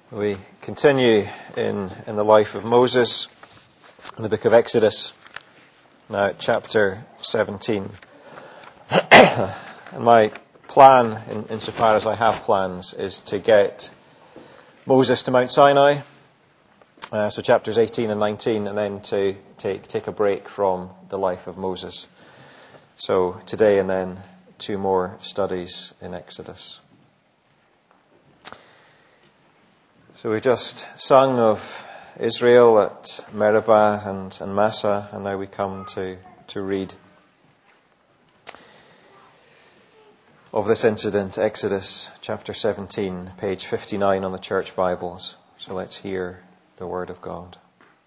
We continue in the life of Moses in the book of Exodus, now at chapter 17. And my plan, insofar as I have plans, is to get Moses to Mount Sinai, so chapters 18 and 19, and then to take a break from the life of Moses. So today and then 2 more studies in Exodus. So we just sung of Israel at Meribah and Massah, and now we come to read of this incident, Exodus chapter 17, page 59 on the church Bibles. So let's hear the word of God.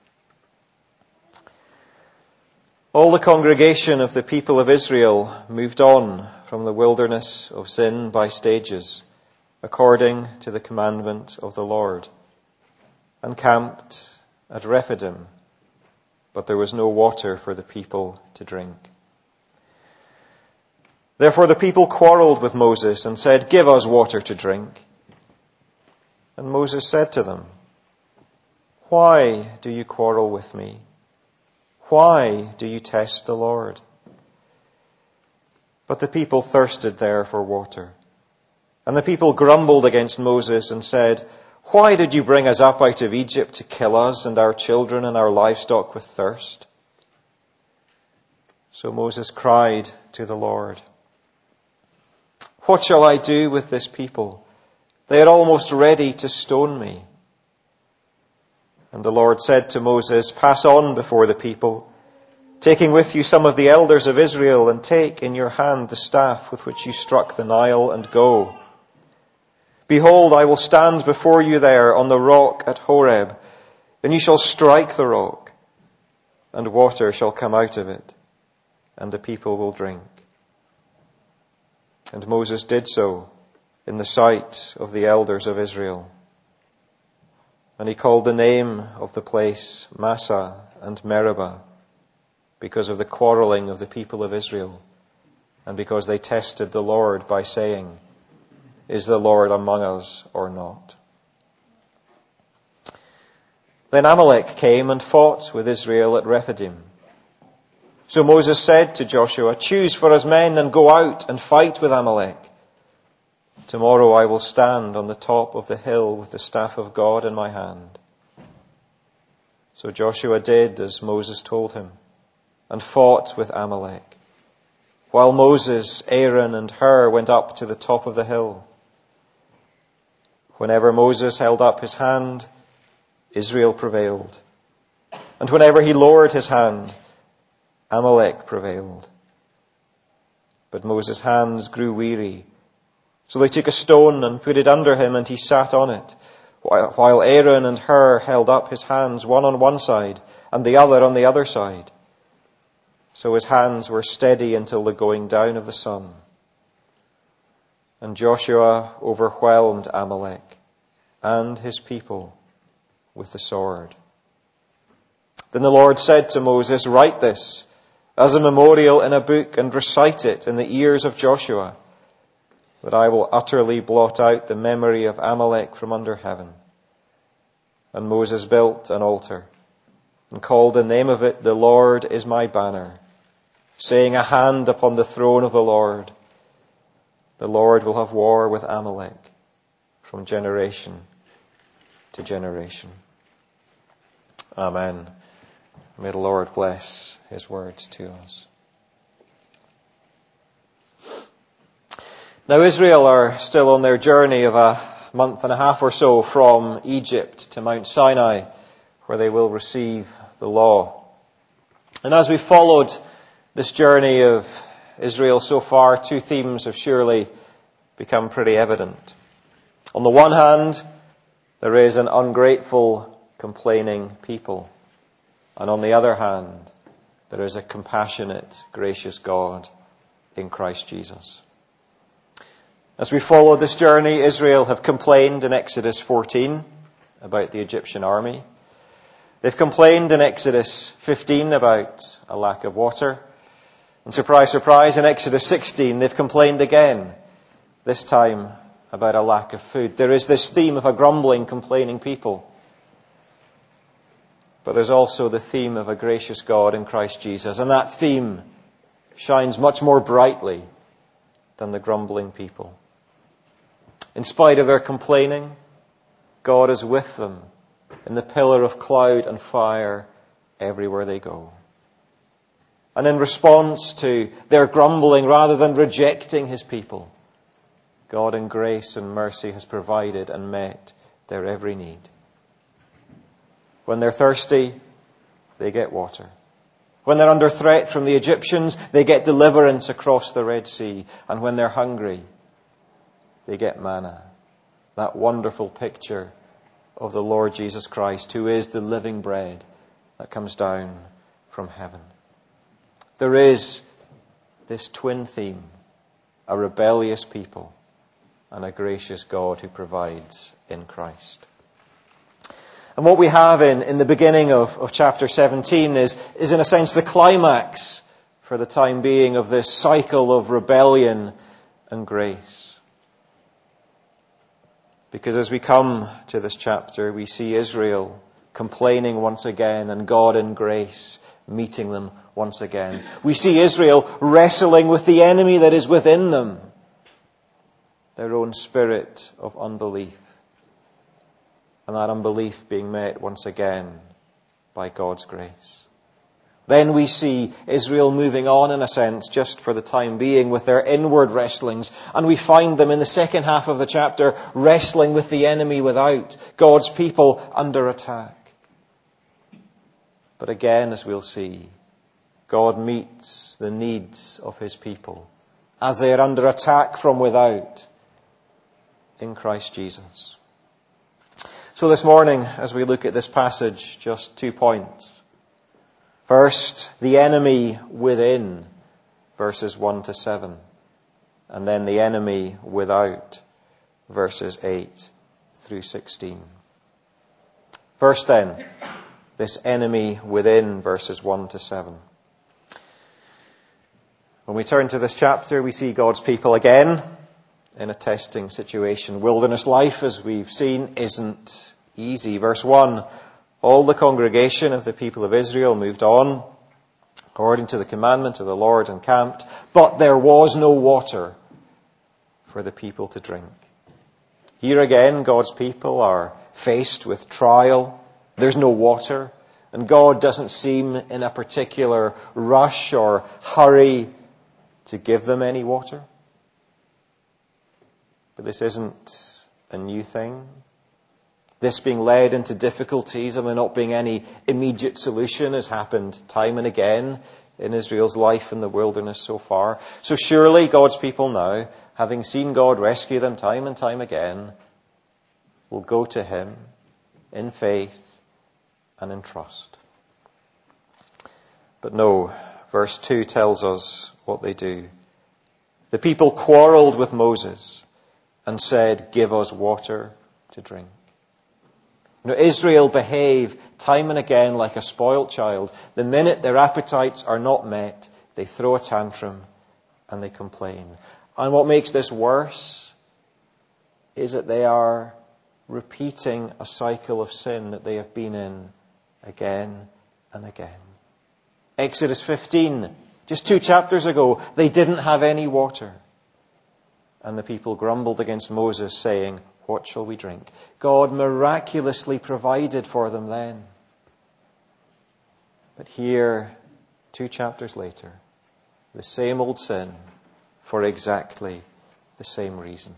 All the congregation of the people of Israel moved on from the wilderness of Zin by stages, according to the commandment of the Lord, and camped at Rephidim, but there was no water for the people to drink. Therefore the people quarreled with Moses and said, "Give us water to drink." And Moses said to them, "Why do you quarrel with me? Why do you test the Lord?" But the people thirsted there for water. And the people grumbled against Moses and said, "Why did you bring us up out of Egypt to kill us and our children and our livestock with thirst?" So Moses cried to the Lord, "What shall I do with this people? They are almost ready to stone me." And the Lord said to Moses, "Pass on before the people, taking with you some of the elders of Israel, and take in your hand the staff with which you struck the Nile, and go. Behold, I will stand before you there on the rock at Horeb, and you shall strike the rock, and water shall come out of it, and the people will drink." And Moses did so in the sight of the elders of Israel. And he called the name of the place Massah and Meribah, because of the quarreling of the people of Israel, and because they tested the Lord by saying, "Is the Lord among us or not?" Then Amalek came and fought with Israel at Rephidim. So Moses said to Joshua, "Choose for us men and go out and fight with Amalek. Tomorrow I will stand on the top of the hill with the staff of God in my hand." So Joshua did as Moses told him, and fought with Amalek, while Moses, Aaron, and Hur went up to the top of the hill. Whenever Moses held up his hand, Israel prevailed. And whenever he lowered his hand, Amalek prevailed. But Moses' hands grew weary. So they took a stone and put it under him, and he sat on it, while Aaron and Hur held up his hands, one on one side and the other on the other side. So his hands were steady until the going down of the sun. And Joshua overwhelmed Amalek and his people with the sword. Then the Lord said to Moses, "Write this as a memorial in a book and recite it in the ears of Joshua, that I will utterly blot out the memory of Amalek from under heaven." And Moses built an altar and called the name of it, "The Lord is my banner," saying, "A hand upon the throne of the Lord. The Lord will have war with Amalek from generation to generation." Amen. May the Lord bless his words to us. Now Israel are still on their journey of a month and a half or so from Egypt to Mount Sinai, where they will receive the law. And as we followed this journey of Israel so far, 2 themes have surely become pretty evident. On the one hand, there is an ungrateful, complaining people. And on the other hand, there is a compassionate, gracious God in Christ Jesus. As we follow this journey, Israel have complained in Exodus 14 about the Egyptian army. They've complained in Exodus 15 about a lack of water. And surprise, surprise, in Exodus 16 they've complained again, this time about a lack of food. There is this theme of a grumbling, complaining people. But there's also the theme of a gracious God in Christ Jesus. And that theme shines much more brightly than the grumbling people. In spite of their complaining, God is with them in the pillar of cloud and fire everywhere they go. And in response to their grumbling, rather than rejecting his people, God in grace and mercy has provided and met their every need. When they're thirsty, they get water. When they're under threat from the Egyptians, they get deliverance across the Red Sea. And when they're hungry, they get manna. That wonderful picture of the Lord Jesus Christ, who is the living bread that comes down from heaven. There is this twin theme, a rebellious people and a gracious God who provides in Christ. And what we have in the beginning of chapter 17 is in a sense the climax for the time being of this cycle of rebellion and grace. Because as we come to this chapter, we see Israel complaining once again and God in grace meeting them once again. We see Israel wrestling with the enemy that is within them, their own spirit of unbelief. And that unbelief being met once again by God's grace. Then we see Israel moving on, in a sense, just for the time being, with their inward wrestlings. And we find them in the second half of the chapter wrestling with the enemy without, God's people under attack. But again, as we'll see, God meets the needs of his people as they are under attack from without in Christ Jesus. So this morning, as we look at this passage, just 2 points. First, the enemy within, verses 1 to 7. And then the enemy without, verses 8 through 16. First then, this enemy within, verses 1 to 7. When we turn to this chapter, we see God's people again in a testing situation. Wilderness life, as we've seen, isn't easy. Verse 1, all the congregation of the people of Israel moved on, according to the commandment of the Lord, and camped, but there was no water for the people to drink. Here again, God's people are faced with trial. There's no water, and God doesn't seem in a particular rush or hurry to give them any water. But this isn't a new thing. This being led into difficulties and there not being any immediate solution has happened time and again in Israel's life in the wilderness so far. So surely God's people now, having seen God rescue them time and time again, will go to him in faith and in trust. But no, verse 2 tells us what they do. The people quarreled with Moses and said, "Give us water to drink." You know, Israel behave time and again like a spoilt child. The minute their appetites are not met, they throw a tantrum and they complain. And what makes this worse is that they are repeating a cycle of sin that they have been in again and again. Exodus 15, just 2 chapters ago, they didn't have any water. And the people grumbled against Moses, saying, "What shall we drink?" God miraculously provided for them then. But here, 2 chapters later, the same old sin for exactly the same reason.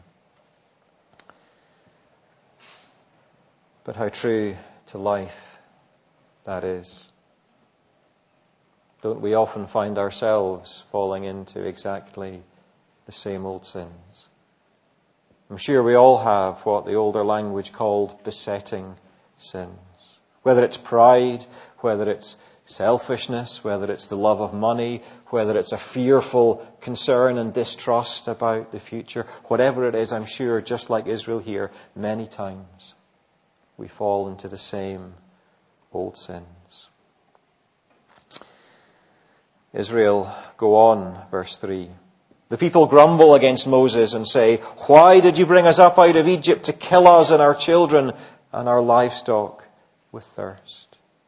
But how true to life that is. Don't we often find ourselves falling into exactly the same old sins? I'm sure we all have what the older language called besetting sins. Whether it's pride, whether it's selfishness, whether it's the love of money, whether it's a fearful concern and distrust about the future, whatever it is, I'm sure, just like Israel here, many times we fall into the same old sins. Israel go on, verse 3. The people grumble against Moses and say, "Why did you bring us up out of Egypt to kill us and our children and our livestock with thirst?"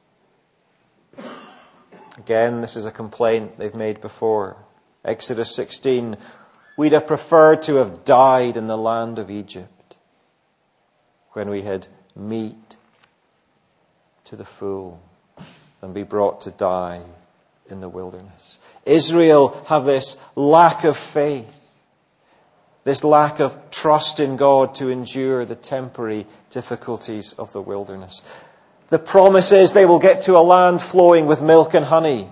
Again, this is a complaint they've made before. Exodus 16, "We'd have preferred to have died in the land of Egypt when we had meat to the full than be brought to die in the wilderness." Israel have this lack of faith, this lack of trust in God to endure the temporary difficulties of the wilderness. The promise is they will get to a land flowing with milk and honey.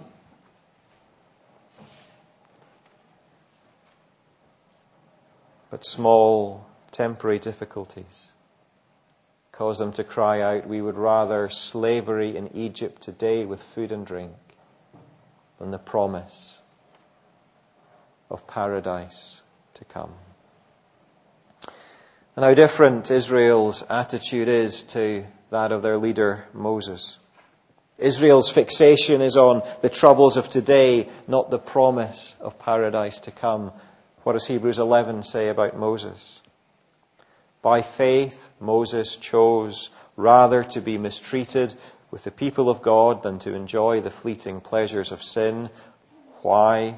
But small, temporary difficulties cause them to cry out, "We would rather slavery in Egypt today with food and drink than the promise of paradise to come." And how different Israel's attitude is to that of their leader Moses. Israel's fixation is on the troubles of today, not the promise of paradise to come. What does Hebrews 11 say about Moses? By faith, Moses chose rather to be mistreated with the people of God than to enjoy the fleeting pleasures of sin. Why?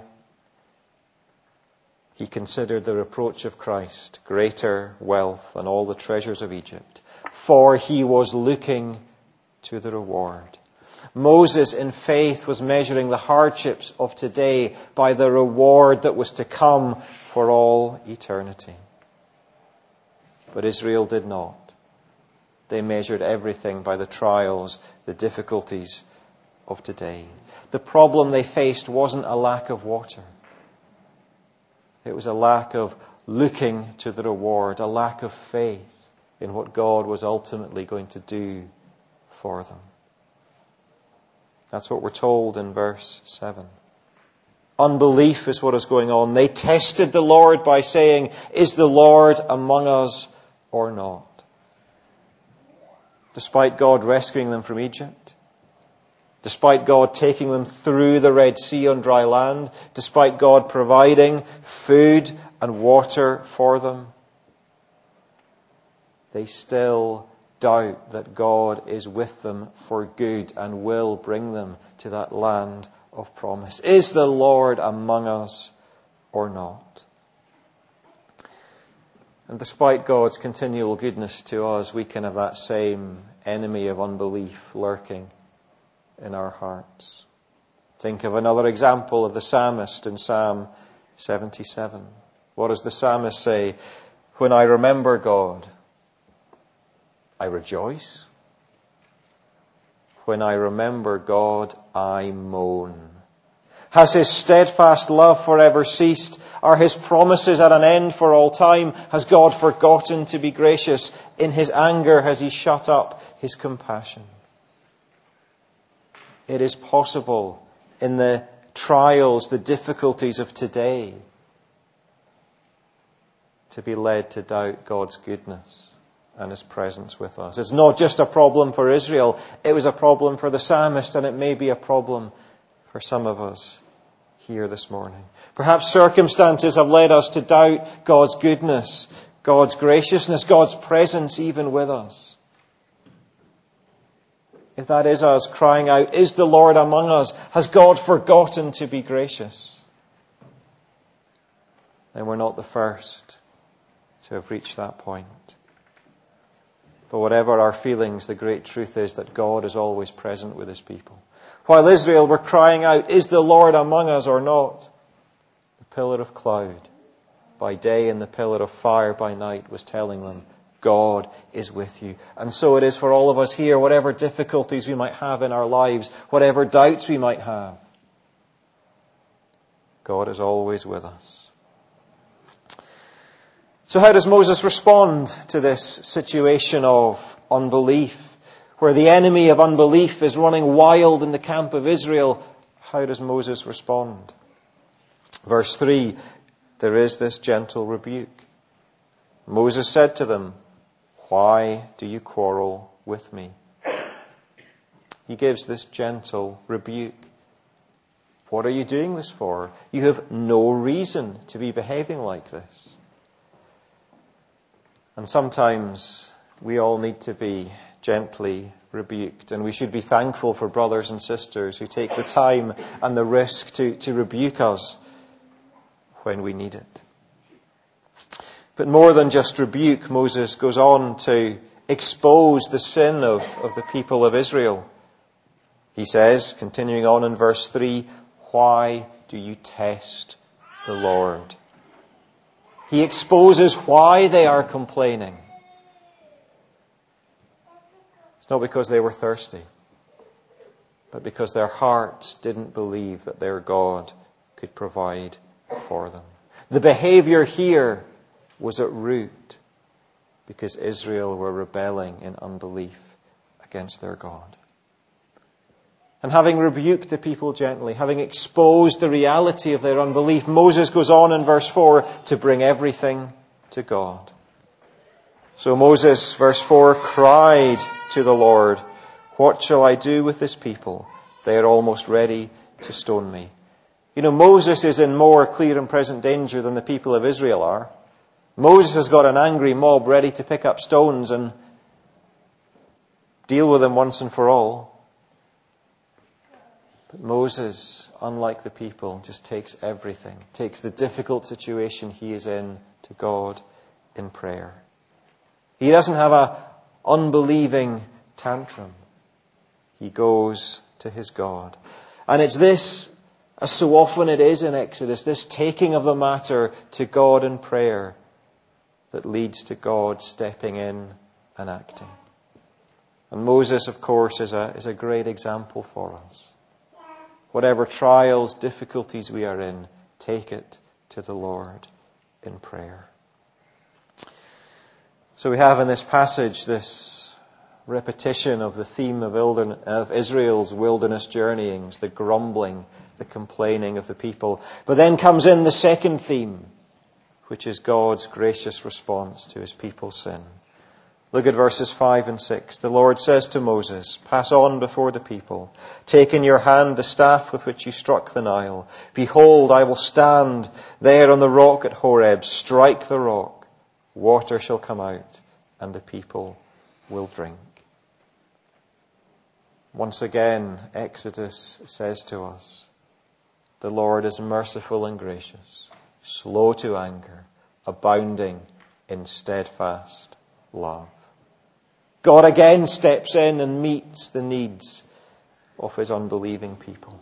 He considered the reproach of Christ greater wealth than all the treasures of Egypt, for he was looking to the reward. Moses, in faith, was measuring the hardships of today by the reward that was to come for all eternity. But Israel did not. They measured everything by the trials, the difficulties of today. The problem they faced wasn't a lack of water. It was a lack of looking to the reward, a lack of faith in what God was ultimately going to do for them. That's what we're told in verse 7. Unbelief is what is going on. They tested the Lord by saying, "Is the Lord among us or not?" Despite God rescuing them from Egypt, despite God taking them through the Red Sea on dry land, despite God providing food and water for them, they still doubt that God is with them for good and will bring them to that land of promise. Is the Lord among us or not? And despite God's continual goodness to us, we can have that same enemy of unbelief lurking in our hearts. Think of another example of the psalmist in Psalm 77. What does the psalmist say? "When I remember God, I rejoice. When I remember God, I moan. Has His steadfast love forever ceased? Are His promises at an end for all time? Has God forgotten to be gracious? In His anger has He shut up His compassion?" It is possible in the trials, the difficulties of today, to be led to doubt God's goodness and His presence with us. It's not just a problem for Israel. It was a problem for the psalmist, and it may be a problem for some of us here this morning. Perhaps circumstances have led us to doubt God's goodness, God's graciousness, God's presence even with us. If that is us crying out, "Is the Lord among us? Has God forgotten to be gracious?" then we're not the first to have reached that point. But whatever our feelings, the great truth is that God is always present with His people. While Israel were crying out, "Is the Lord among us or not?" the pillar of cloud by day and the pillar of fire by night was telling them, God is with you. And so it is for all of us here, whatever difficulties we might have in our lives, whatever doubts we might have, God is always with us. So how does Moses respond to this situation of unbelief, where the enemy of unbelief is running wild in the camp of Israel? How does Moses respond? Verse 3, there is this gentle rebuke. Moses said to them, "Why do you quarrel with me?" He gives this gentle rebuke. What are you doing this for? You have no reason to be behaving like this. And sometimes we all need to be gently rebuked, and we should be thankful for brothers and sisters who take the time and the risk to rebuke us when we need it. But more than just rebuke, Moses goes on to expose the sin of the people of Israel. He says, continuing on in verse 3, "Why do you test the Lord?" He exposes why they are complaining. It's not because they were thirsty, but because their hearts didn't believe that their God could provide for them. The behavior here was at root because Israel were rebelling in unbelief against their God. And having rebuked the people gently, having exposed the reality of their unbelief, Moses goes on in verse 4 to bring everything to God. So Moses, verse 4, cried to the Lord, "What shall I do with this people? They are almost ready to stone me." You know, Moses is in more clear and present danger than the people of Israel are. Moses has got an angry mob ready to pick up stones and deal with them once and for all. But Moses, unlike the people, just takes everything, takes the difficult situation he is in to God in prayer. He doesn't have an unbelieving tantrum. He goes to his God. And it's this, as so often it is in Exodus, this taking of the matter to God in prayer that leads to God stepping in and acting. And Moses, of course, is a great example for us. Whatever trials, difficulties we are in, take it to the Lord in prayer. So we have in this passage this repetition of the theme of Israel's wilderness journeyings, the grumbling, the complaining of the people. But then comes in the second theme, which is God's gracious response to his people's sin. Look at verses 5 and 6. The Lord says to Moses, "Pass on before the people. Take in your hand the staff with which you struck the Nile. Behold, I will stand there on the rock at Horeb. Strike the rock. Water shall come out, and the people will drink." Once again, Exodus says to us, the Lord is merciful and gracious, slow to anger, abounding in steadfast love. God again steps in and meets the needs of his unbelieving people.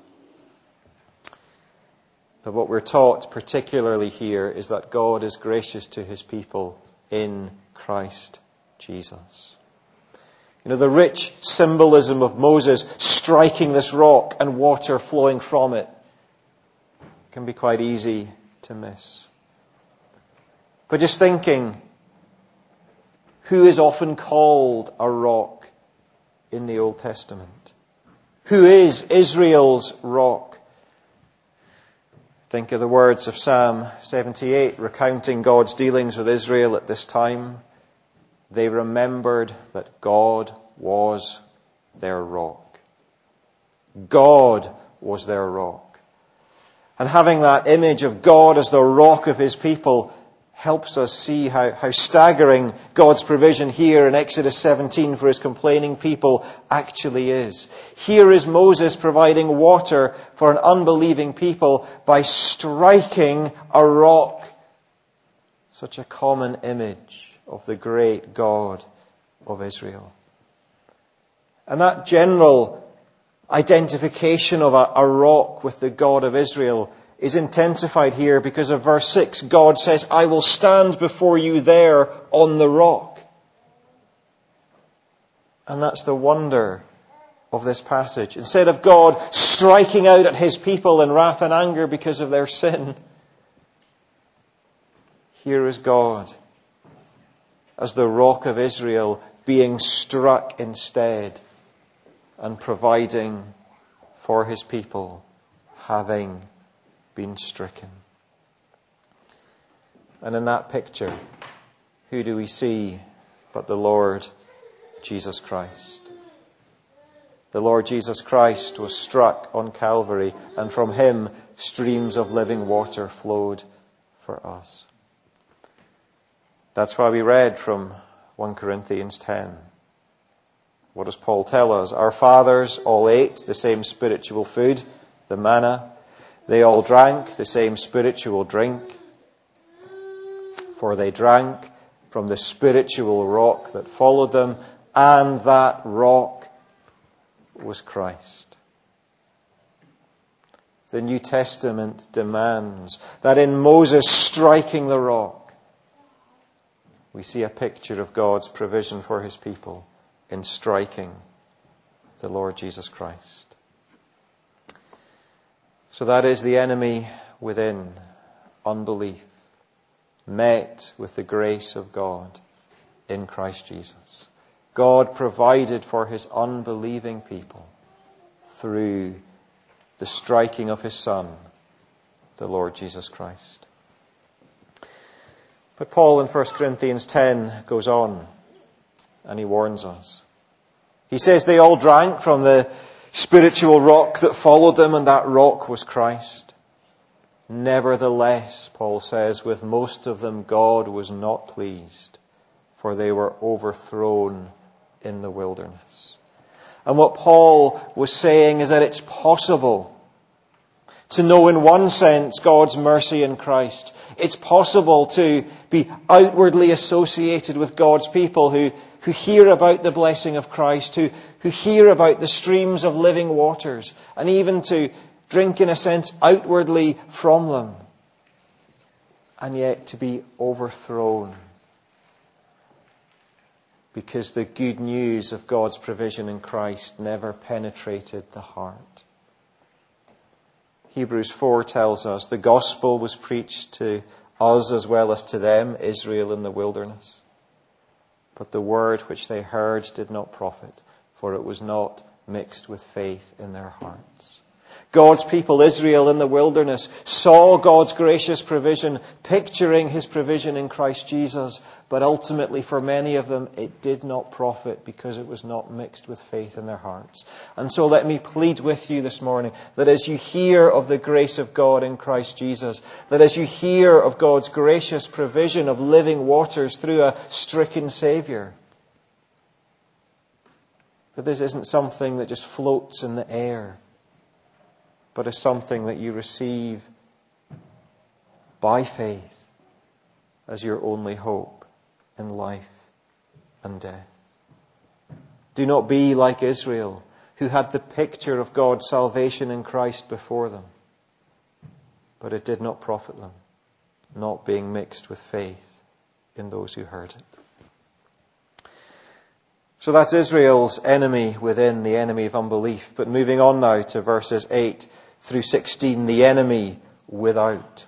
But what we're taught particularly here is that God is gracious to his people in Christ Jesus. You know, the rich symbolism of Moses striking this rock and water flowing from it can be quite easy to miss. But just thinking, who is often called a rock in the Old Testament? Who is Israel's rock? Think of the words of Psalm 78, recounting God's dealings with Israel at this time. They remembered that God was their rock. God was their rock. And having that image of God as the rock of his people helps us see how staggering God's provision here in Exodus 17 for his complaining people actually is. Here is Moses providing water for an unbelieving people by striking a rock. Such a common image of the great God of Israel. And that general identification of a rock with the God of Israel is intensified here because of verse 6. God says, "I will stand before you there on the rock." And that's the wonder of this passage. Instead of God striking out at his people in wrath and anger because of their sin, here is God as the rock of Israel being struck instead and providing for his people, having been stricken. And in that picture, who do we see but the Lord Jesus Christ? The Lord Jesus Christ was struck on Calvary, and from him streams of living water flowed for us. That's why we read from 1 Corinthians 10. What does Paul tell us? Our fathers all ate the same spiritual food, the manna. They all drank the same spiritual drink. For they drank from the spiritual rock that followed them, and that rock was Christ. The New Testament demands that in Moses striking the rock, we see a picture of God's provision for his people in striking the Lord Jesus Christ. So that is the enemy within, unbelief, met with the grace of God in Christ Jesus. God provided for his unbelieving people through the striking of his Son, the Lord Jesus Christ. But Paul in 1 Corinthians 10 goes on and he warns us. He says they all drank from the spiritual rock that followed them, and that rock was Christ. Nevertheless, Paul says, with most of them God was not pleased, for they were overthrown in the wilderness. And what Paul was saying is that it's possible to know in one sense God's mercy in Christ. It's possible to be outwardly associated with God's people who hear about the blessing of Christ, who hear about the streams of living waters, and even to drink in a sense outwardly from them, and yet to be overthrown because the good news of God's provision in Christ never penetrated the heart. Hebrews 4 tells us the gospel was preached to us as well as to them, Israel in the wilderness. But the word which they heard did not profit, for it was not mixed with faith in their hearts. God's people, Israel in the wilderness, saw God's gracious provision, picturing his provision in Christ Jesus. But ultimately, for many of them, it did not profit because it was not mixed with faith in their hearts. And so let me plead with you this morning that as you hear of the grace of God in Christ Jesus, that as you hear of God's gracious provision of living waters through a stricken Saviour, that this isn't something that just floats in the air, but is something that you receive by faith as your only hope in life and death. Do not be like Israel, who had the picture of God's salvation in Christ before them, but it did not profit them, not being mixed with faith in those who heard it. So that's Israel's enemy within, the enemy of unbelief. But moving on now to verses 8 through 16, the enemy without.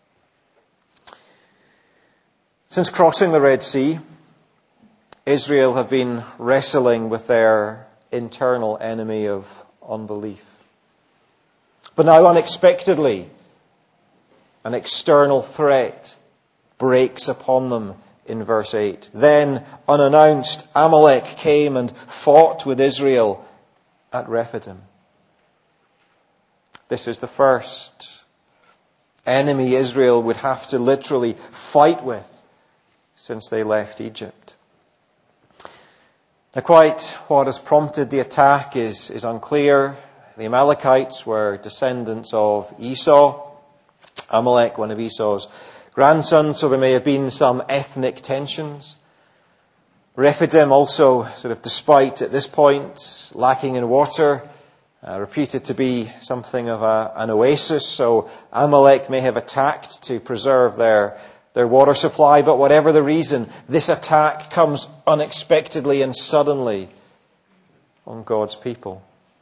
Since crossing the Red Sea, Israel have been wrestling with their internal enemy of unbelief. But now unexpectedly, an external threat breaks upon them in verse 8. Then, unannounced, Amalek came and fought with Israel at Rephidim. This is the first enemy Israel would have to literally fight with since they left Egypt. Now, quite what has prompted the attack is unclear. The Amalekites were descendants of Esau. Amalek, one of Esau's grandsons, so there may have been some ethnic tensions. Rephidim also, despite at this point lacking in water, reputed to be something of an oasis, so Amalek may have attacked to preserve their water supply. But whatever the reason, this attack comes unexpectedly and suddenly on God's people.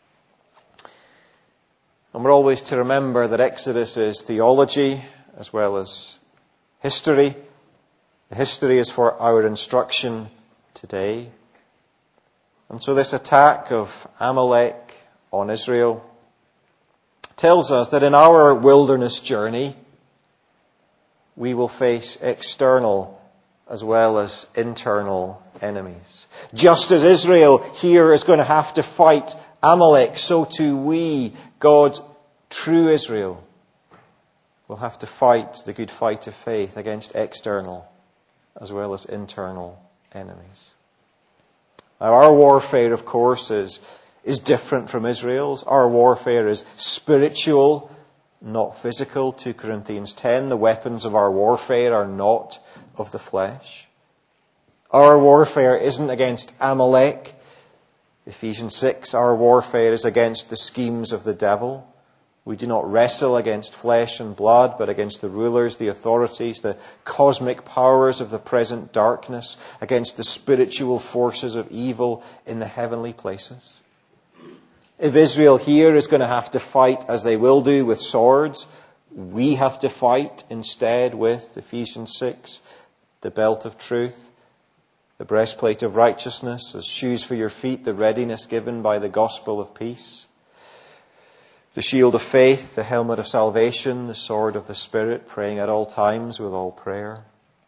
And we're always to remember that Exodus is theology as well as history. The history is for our instruction today. And so this attack of Amalek on Israel tells us that in our wilderness journey, we will face external as well as internal enemies. Just as Israel here is going to have to fight Amalek, so too we, God's true Israel, will have to fight the good fight of faith against external as well as internal enemies. Now, our warfare, of course, is different from Israel's. Our warfare is spiritual, not physical. 2 Corinthians 10, the weapons of our warfare are not of the flesh. Our warfare isn't against Amalek. Ephesians 6, our warfare is against the schemes of the devil. We do not wrestle against flesh and blood, but against the rulers, the authorities, the cosmic powers of the present darkness, against the spiritual forces of evil in the heavenly places. If Israel here is going to have to fight, as they will do, with swords, we have to fight instead with, Ephesians 6, the belt of truth, the breastplate of righteousness, as shoes for your feet, the readiness given by the gospel of peace, the shield of faith, the helmet of salvation, the sword of the Spirit, praying at all times with all prayer.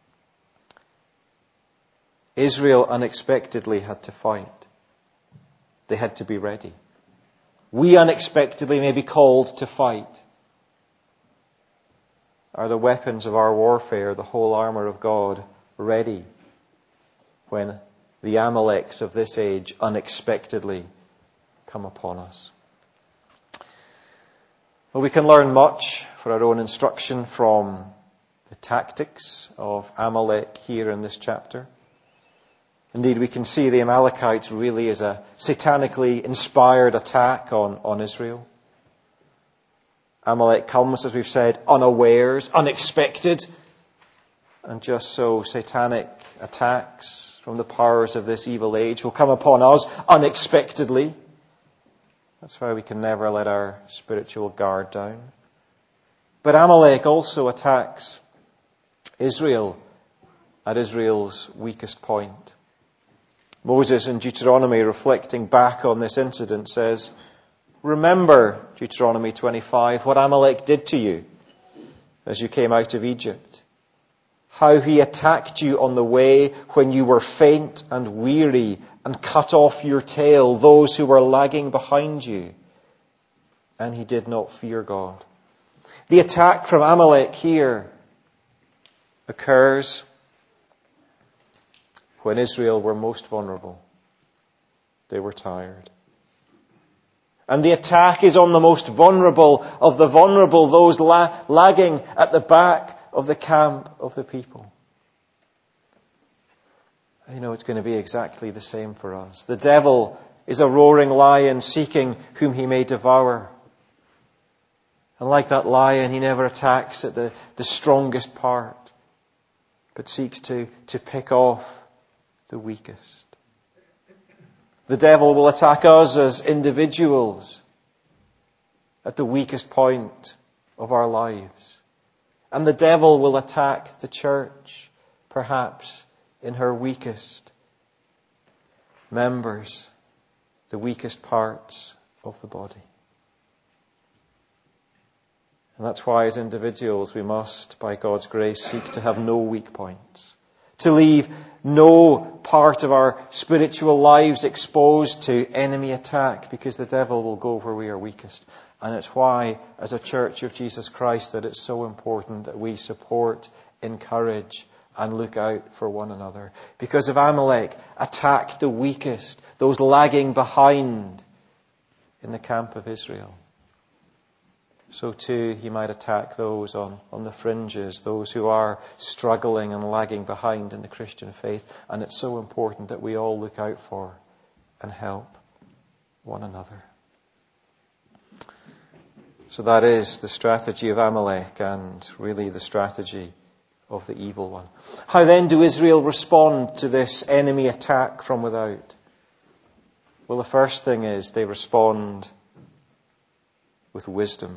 Israel unexpectedly had to fight. They had to be ready. We unexpectedly may be called to fight. Are the weapons of our warfare, the whole armour of God, ready when the Amaleks of this age unexpectedly come upon us? Well, we can learn much for our own instruction from the tactics of Amalek here in this chapter. Indeed, we can see the Amalekites really as a satanically inspired attack on Israel. Amalek comes, as we've said, unawares, unexpected. And just so, satanic attacks from the powers of this evil age will come upon us unexpectedly. That's why we can never let our spiritual guard down. But Amalek also attacks Israel at Israel's weakest point. Moses in Deuteronomy, reflecting back on this incident, says, "Remember, Deuteronomy 25, what Amalek did to you as you came out of Egypt. How he attacked you on the way when you were faint and weary and cut off your tail, those who were lagging behind you. And he did not fear God." The attack from Amalek here occurs when Israel were most vulnerable. They were tired. And the attack is on the most vulnerable of the vulnerable, those lagging at the back of the camp of the people. I know it's going to be exactly the same for us. The devil is a roaring lion seeking whom he may devour. And like that lion, he never attacks at the strongest part, but seeks to pick off the weakest. The devil will attack us as individuals at the weakest point of our lives. And the devil will attack the church, perhaps in her weakest members, the weakest parts of the body. And that's why as individuals we must, by God's grace, seek to have no weak points. To leave no part of our spiritual lives exposed to enemy attack, because the devil will go where we are weakest. And it's why, as a church of Jesus Christ, that it's so important that we support, encourage, and look out for one another. Because if Amalek attacked the weakest, those lagging behind in the camp of Israel, so too he might attack those on the fringes, those who are struggling and lagging behind in the Christian faith. And it's so important that we all look out for and help one another. So that is the strategy of Amalek, and really the strategy of the evil one. How then do Israel respond to this enemy attack from without? Well, the first thing is they respond with wisdom.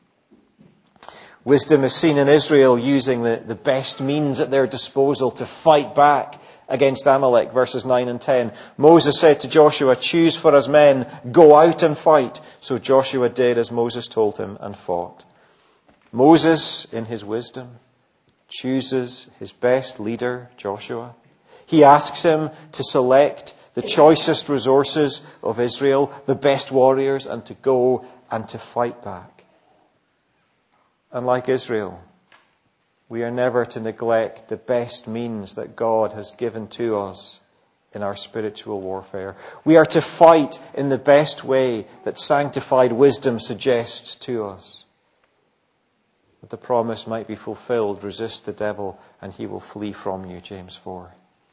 Wisdom is seen in Israel using the best means at their disposal to fight back against Amalek, verses 9 and 10. Moses said to Joshua, "Choose for us men, go out and fight." So Joshua did as Moses told him and fought. Moses, in his wisdom, chooses his best leader, Joshua. He asks him to select the choicest resources of Israel, the best warriors, and to go and to fight back. And like Israel, we are never to neglect the best means that God has given to us in our spiritual warfare. We are to fight in the best way that sanctified wisdom suggests to us, that the promise might be fulfilled: resist the devil and he will flee from you, James 4.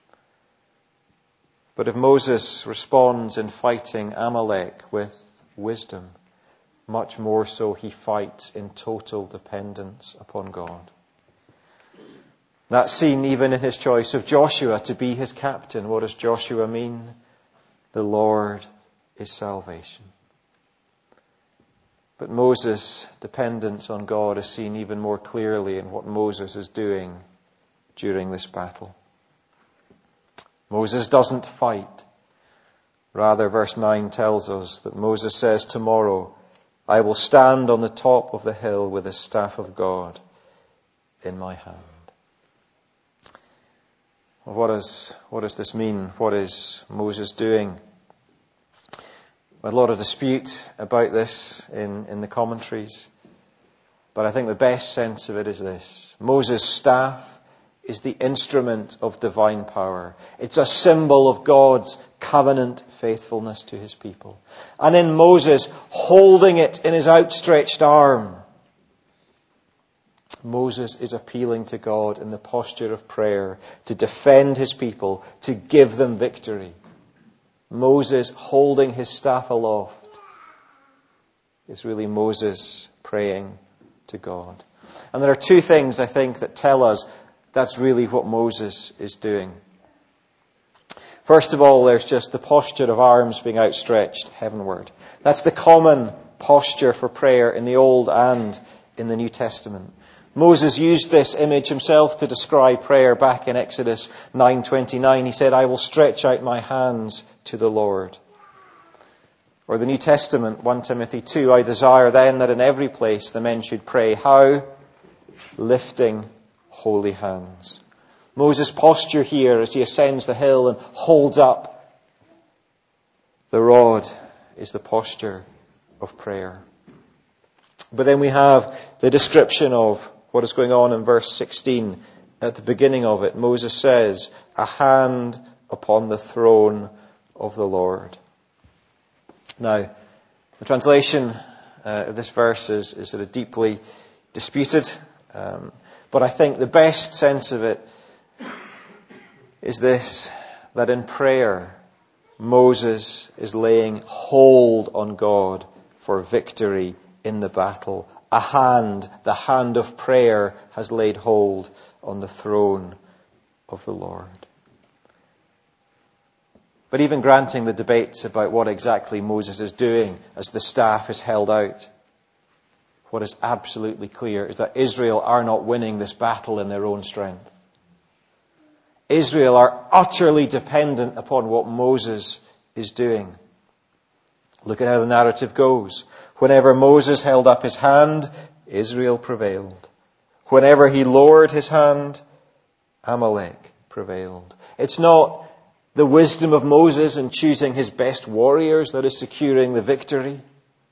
But if Moses responds in fighting Amalek with wisdom, much more so he fights in total dependence upon God. That's seen even in his choice of Joshua to be his captain. What does Joshua mean? The Lord is salvation. But Moses' dependence on God is seen even more clearly in what Moses is doing during this battle. Moses doesn't fight. Rather, verse 9 tells us that Moses says, tomorrow I will stand on the top of the hill with the staff of God in my hand. What does this mean? What is Moses doing? A lot of dispute about this in the commentaries. But I think the best sense of it is this. Moses' staff is the instrument of divine power. It's a symbol of God's covenant faithfulness to his people. And in Moses holding it in his outstretched arm, Moses is appealing to God in the posture of prayer to defend his people, to give them victory. Moses holding his staff aloft is really Moses praying to God. And there are two things, I think, that tell us that's really what Moses is doing. First of all, there's just the posture of arms being outstretched heavenward. That's the common posture for prayer in the Old and in the New Testament. Moses used this image himself to describe prayer back in Exodus 9:29. He said, I will stretch out my hands to the Lord. Or the New Testament, 1 Timothy 2, I desire then that in every place the men should pray. How? Lifting holy hands. Moses' posture here as he ascends the hill and holds up the rod is the posture of prayer. But then we have the description of what is going on in verse 16. At the beginning of it, Moses says, a hand upon the throne of the Lord. Now, the translation of this verse is sort of deeply disputed. But I think the best sense of it is this, that in prayer, Moses is laying hold on God for victory in the battle. A hand, the hand of prayer, has laid hold on the throne of the Lord. But even granting the debates about what exactly Moses is doing as the staff is held out, what is absolutely clear is that Israel are not winning this battle in their own strength. Israel are utterly dependent upon what Moses is doing. Look at how the narrative goes. Whenever Moses held up his hand, Israel prevailed. Whenever he lowered his hand, Amalek prevailed. It's not the wisdom of Moses in choosing his best warriors that is securing the victory.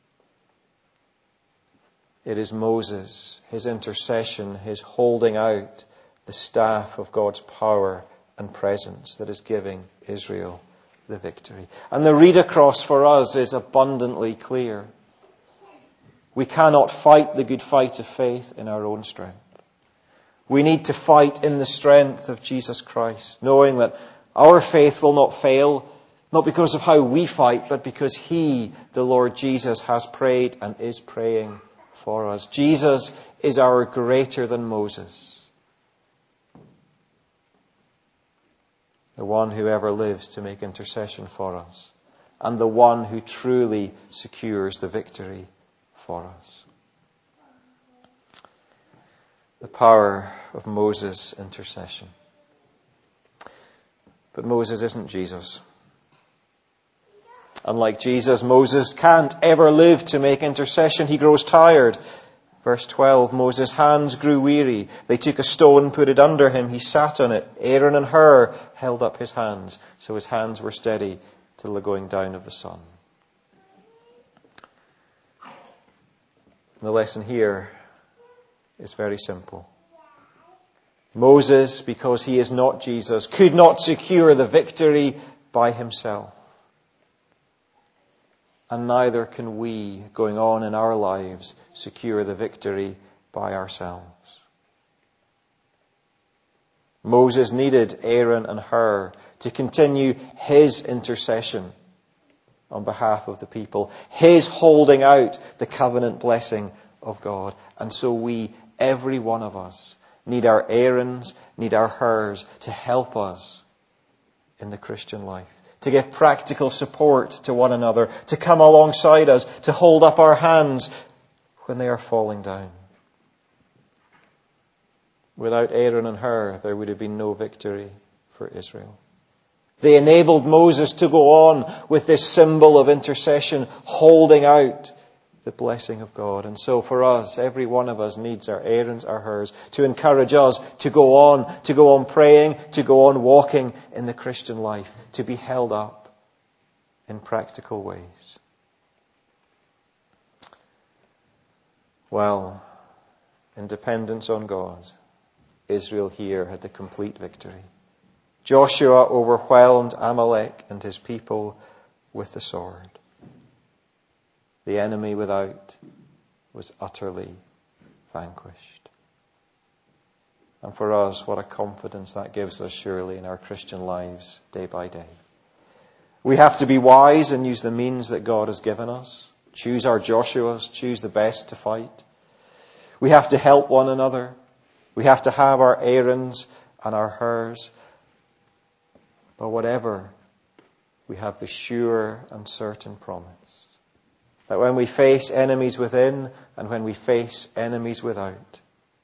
It is Moses, his intercession, his holding out the staff of God's power and presence that is giving Israel the victory. And the read across for us is abundantly clear. We cannot fight the good fight of faith in our own strength. We need to fight in the strength of Jesus Christ, knowing that our faith will not fail, not because of how we fight, but because He, the Lord Jesus, has prayed and is praying for us. Jesus is our greater than Moses, the one who ever lives to make intercession for us, and the one who truly secures the victory for us. The power of Moses' intercession. But Moses isn't Jesus. Unlike Jesus, Moses can't ever live to make intercession. He grows tired. Verse 12, Moses' hands grew weary. They took a stone, put it under him. He sat on it. Aaron and Hur held up his hands, so his hands were steady till the going down of the sun. The lesson here is very simple. Moses, because he is not Jesus, could not secure the victory by himself. And neither can we, going on in our lives, secure the victory by ourselves. Moses needed Aaron and Hur to continue his intercession on behalf of the people, his holding out the covenant blessing of God. And so we, every one of us, need our Aarons, need our Hurs to help us in the Christian life, to give practical support to one another, to come alongside us, to hold up our hands when they are falling down. Without Aaron and Hur, there would have been no victory for Israel. They enabled Moses to go on with this symbol of intercession, holding out the blessing of God. And so for us, every one of us needs our Aarons, our Hurs, to encourage us to go on praying, to go on walking in the Christian life, to be held up in practical ways. Well, in dependence on God, Israel here had the complete victory. Joshua overwhelmed Amalek and his people with the sword. The enemy without was utterly vanquished. And for us, what a confidence that gives us surely in our Christian lives day by day. We have to be wise and use the means that God has given us. Choose our Joshuas, choose the best to fight. We have to help one another. We have to have our Aarons and our Hurs. But whatever, we have the sure and certain promise that when we face enemies within and when we face enemies without,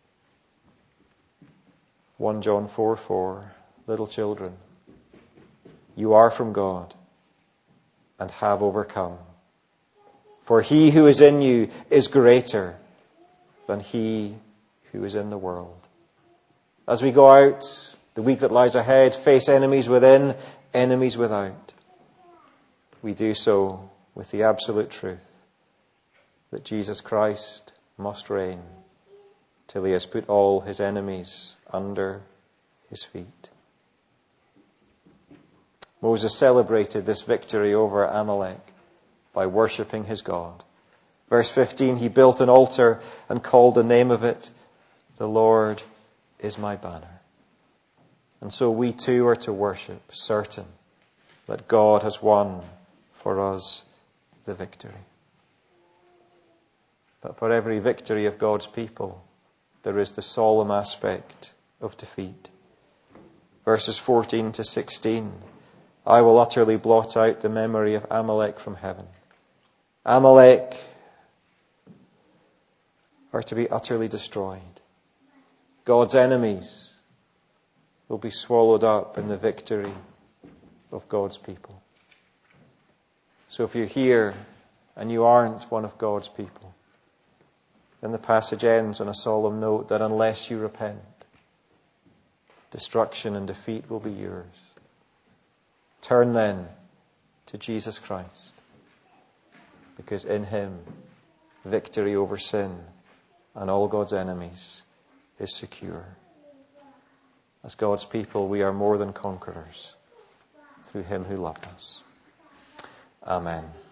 1 John 4:4, little children, you are from God and have overcome. For he who is in you is greater than he who is in the world. As we go out, the week that lies ahead, face enemies within, enemies without, we do so with the absolute truth that Jesus Christ must reign till he has put all his enemies under his feet. Moses celebrated this victory over Amalek by worshipping his God. Verse 15, he built an altar and called the name of it, "The Lord is my banner." And so we too are to worship, certain that God has won for us the victory. But for every victory of God's people, there is the solemn aspect of defeat. Verses 14 to 16, I will utterly blot out the memory of Amalek from heaven. Amalek are to be utterly destroyed. God's enemies will be swallowed up in the victory of God's people. So if you're here and you aren't one of God's people, then the passage ends on a solemn note that unless you repent, destruction and defeat will be yours. Turn then to Jesus Christ, because in him victory over sin and all God's enemies is secure. As God's people, we are more than conquerors through him who loved us. Amen.